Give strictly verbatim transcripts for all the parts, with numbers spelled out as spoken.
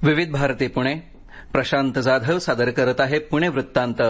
विविध भारती पुणे. प्रशांत जाधव सादर करत आहे पुणे वृत्तांत.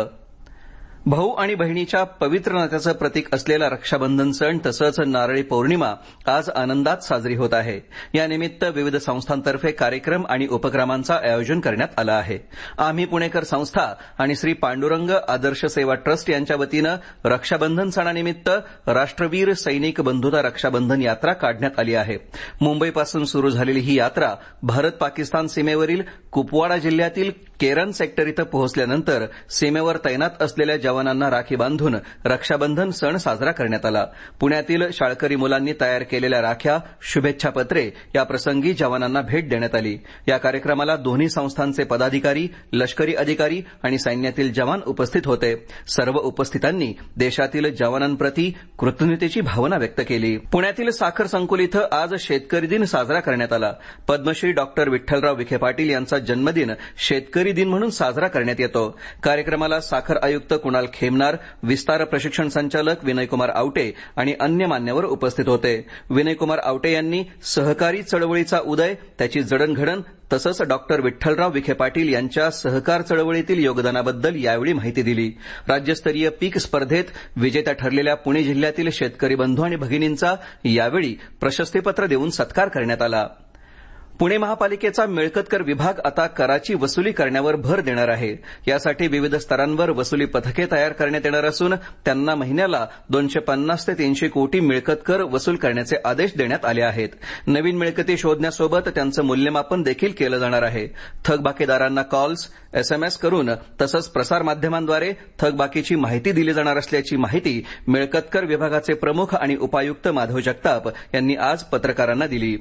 भाऊ आणि बहिणीच्या पवित्र नात्याचं प्रतीक असलेला रक्षाबंधन सण तसंच नारळी पौर्णिमा आज आनंदात साजरी होत आहे. यानिमित्त विविध संस्थांतर्फे कार्यक्रम आणि उपक्रमांचं आयोजन करण्यात आलं आहे. आम्ही पुणेकर संस्था आणि श्री पांडुरंग आदर्श सेवा ट्रस्ट यांच्या वतीनं रक्षाबंधन सणानिमित्त राष्ट्रवीर सैनिक बंधुता रक्षाबंधन यात्रा काढण्यात आली आहे. मुंबईपासून सुरू झालेली ही यात्रा भारत पाकिस्तान सीमेवरील कुपवाडा जिल्ह्यातील केरन सेक्टर इथं पोहोचल्यानंतर सीमेवर तैनात असलेल्या जवानांना राखी बांधून रक्षाबंधन सण साजरा करण्यात आला. पुण्यातील शाळकरी मुलांनी तयार केलेल्या राख्या, शुभेच्छा पत्रे याप्रसंगी जवानांना भेट देण्यात आली. या कार्यक्रमाला दोन्ही संस्थांचे पदाधिकारी, लष्करी अधिकारी आणि सैन्यातील जवान उपस्थित होते. सर्व उपस्थितांनी देशातील जवानांप्रती कृतज्ञतेची भावना व्यक्त केली. पुण्यातील साखर संकुल इथं आज शेतकरी दिन साजरा करण्यात आला. पद्मश्री डॉक्टर विठ्ठलराव विखे पाटील यांचा जन्मदिन शेतकरी दिन म्हणून साजरा करण्यात येतो. कार्यक्रमाला साखर आयुक्त कुणाल खेमनार, विस्तार प्रशिक्षण संचालक विनयकुमार आवटे आणि अन्य मान्यवर उपस्थित होते. विनयकुमार आवटे यांनी सहकारी चळवळीचा उदय, त्याची जडणघडण तसंच डॉक्टर विठ्ठलराव विखे पाटील यांच्या सहकार चळवळीतील योगदानाबद्दल यावेळी माहिती दिली. राज्यस्तरीय पीक स्पर्धेत विजेत्या ठरलेल्या पुणे जिल्ह्यातील शेतकरी बंधू आणि भगिनींचा यावेळी प्रशस्तीपत्र देऊन सत्कार करण्यात आला. पुणे महापालिकेचा मिळकत कर विभाग आता कराची वसुली करण्यावर भर देणार आहे. यासाठी विविध स्तरांवर वसुली पथके तयार करण्यात येणार असून त्यांना महिन्याला दोनशे पन्नास ते तीनशे कोटी मिळकत कर वसूल करण्याचे आदेश देण्यात आले आहेत. नवीन मिळकती शोधण्यासोबत त्यांचं मूल्यमापन देखील केलं जाणार आहे. थकबाकीदारांना कॉल्स, एसएमएस करून तसंच प्रसारमाध्यमांद्वारे थकबाकीची माहिती दिली जाणार असल्याची माहिती मिळकत कर विभागाचे प्रमुख आणि उपायुक्त माधव जगताप यांनी आज पत्रकारांना दिली.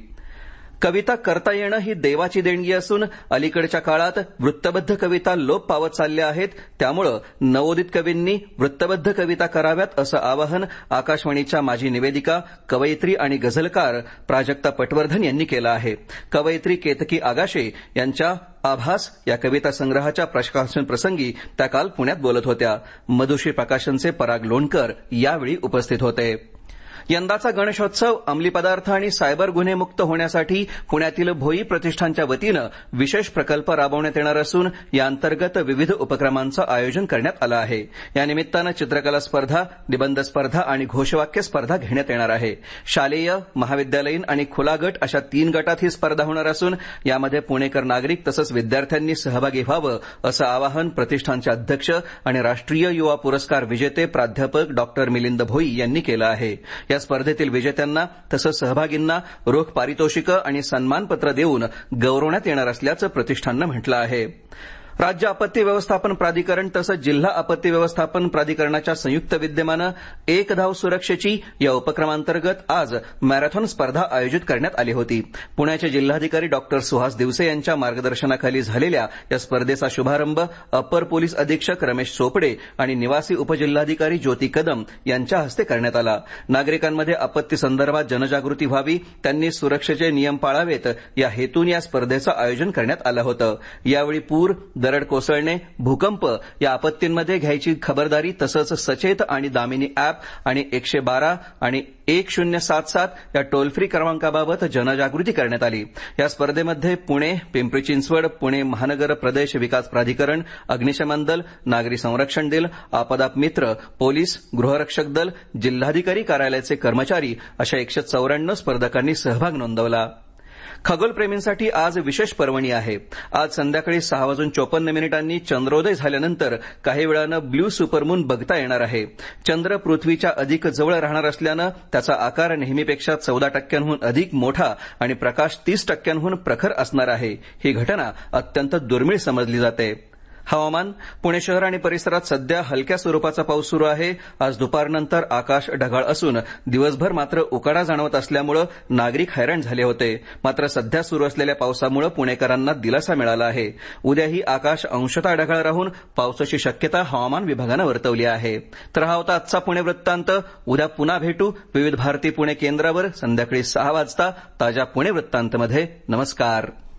कविता करता येणं ही देवाची देणगी असून अलीकडच्या काळात वृत्तबद्ध कविता लोप पावत चालल्या आहेत. त्यामुळे नवोदित कवींनी वृत्तबद्ध कविता कराव्यात असं आवाहन आकाशवाणीच्या माजी निवेदिका, कवयित्री आणि गझलकार प्राजक्ता पटवर्धन यांनी केलं आहे. कवयित्री केतकी आगाशे यांच्या आभास या कविता संग्रहाच्या प्रकाशन प्रसंगी त्या काल पुण्यात बोलत होत्या. मधुश्री प्रकाशनचे पराग लोणकर यावेळी उपस्थित होते. यंदाचा गणेशोत्सव अंमली पदार्थ आणि सायबर गुन्हे मुक्त होण्यासाठी पुण्यातील भोई प्रतिष्ठानच्या वतीनं विशेष प्रकल्प राबवण्यात येणार असून या अंतर्गत विविध उपक्रमांचं आयोजन करण्यात आलं आहे. या निमित्तानं चित्रकला स्पर्धा, निबंध स्पर्धा आणि घोषवाक्य स्पर्धा घेण्यात येणार आहे. शालेय, महाविद्यालयीन आणि खुला गट अशा तीन गटात ही स्पर्धा होणार असून यामध्ये पुणेकर नागरिक तसंच विद्यार्थ्यांनी सहभागी व्हावं असं आवाहन प्रतिष्ठानचे अध्यक्ष आणि राष्ट्रीय युवा पुरस्कार विजेते प्राध्यापक डॉक्टर मिलिंद भोई यांनी केलं आहे. या स्पर्धेतील विजेत्यांना तसंच सहभागींना रोख पारितोषिकं आणि सन्मानपत्र देऊन गौरवण्यात येणार असल्याचं प्रतिष्ठाननं म्हटलं आहे. राज्य आपत्ती व्यवस्थापन प्राधिकरण तसंच जिल्हा आपत्ती व्यवस्थापन प्राधिकरणाच्या संयुक्त विद्यमानं एक धाव सुरक्षेची या उपक्रमांतर्गत आज मॅरेथॉन स्पर्धा आयोजित करण्यात आली होती. पुण्याचे जिल्हाधिकारी डॉक्टर सुहास दिवसे यांच्या मार्गदर्शनाखाली झालेल्या या स्पर्धेचा शुभारंभ अपर पोलीस अधीक्षक रमेश चोपडे आणि निवासी उपजिल्हाधिकारी ज्योती कदम यांच्या हस्ते करण्यात आला. नागरिकांमध्ये आपत्ती संदर्भात जनजागृती व्हावी, त्यांनी सुरक्षेचे नियम पाळावेत या हेतून या स्पर्धेचं आयोजन करण्यात आलं होतं. यावेळी पूर, दरड कोसळणे, भूकंप या आपत्तींमध्ये घ्यायची खबरदारी तसंच सचेत आणि दामिनी अॅप आणि एकशे बारा आणि एक शून्य सात सात या टोल फ्री क्रमांकाबाबत जनजागृती करण्यात आली. या स्पर्धेमध्ये पुणे, पिंपरी चिंचवड, पुणे महानगर प्रदेश विकास प्राधिकरण, अग्निशमन दल, नागरी संरक्षण दल, आपदा मित्र, पोलीस, गृहरक्षक दल, जिल्हाधिकारी कार्यालयाचे कर्मचारी अशा एकशे चौऱ्याण्णव स्पर्धकांनी सहभाग नोंदवला. खगोलप्रेमींसाठी आज विशेष पर्वणी आहे. आज संध्याकाळी सहा वाजून चोपन्न मिनिटांनी चंद्रोदय झाल्यानंतर काही वेळानं ब्ल्यू सुपरमून बघता येणार आहे. चंद्र पृथ्वीच्या अधिक जवळ राहणार असल्यानं त्याचा आकार नेहमीपेक्षा चौदा टक्क्यांहून अधिक मोठा आणि प्रकाश तीस टक्क्यांहून प्रखर असणार आहे. ही घटना अत्यंत दुर्मिळ समजली जाते. हवामान. पुणे शहर आणि परिसरात सध्या हलक्या स्वरूपाचा पाऊस सुरू आहे. आज दुपारनंतर आकाश ढगाळ असून दिवसभर मात्र उकाडा जाणवत असल्यामुळे नागरिक हैराण झाले होते. मात्र सध्या सुरू असलेल्या पावसामुळे पुणेकरांना दिलासा मिळाला आहे. उद्याही आकाश अंशतः ढगाळ राहून पावसाची शक्यता हवामान विभागानं वर्तवली आहे. तर हा होता आजचा पुणे वृत्तांत. उद्या पुन्हा भेटू विविध भारती पुणे केंद्रावर संध्याकाळी सहा वाजता ताज्या पुणे वृत्तांतमध्ये. नमस्कार.